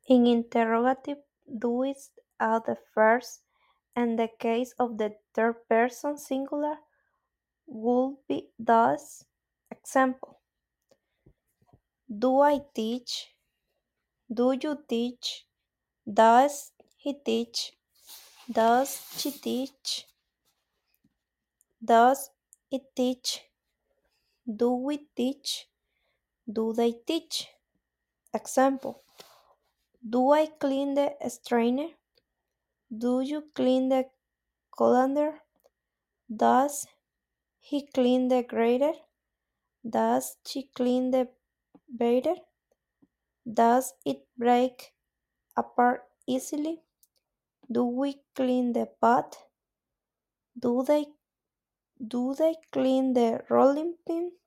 In interrogative, doest are the first, and the case of the third person singular would be thus. Example: Do I teach? Do you teach? Does he teach? Does she teach? Does it teach? Do we teach? Do they teach? Example: Do I clean the strainer? Do you clean the colander? Does he clean the grader? Does she clean the batter? Does it break apart easily? Do we clean the pot? Do they clean the rolling pin?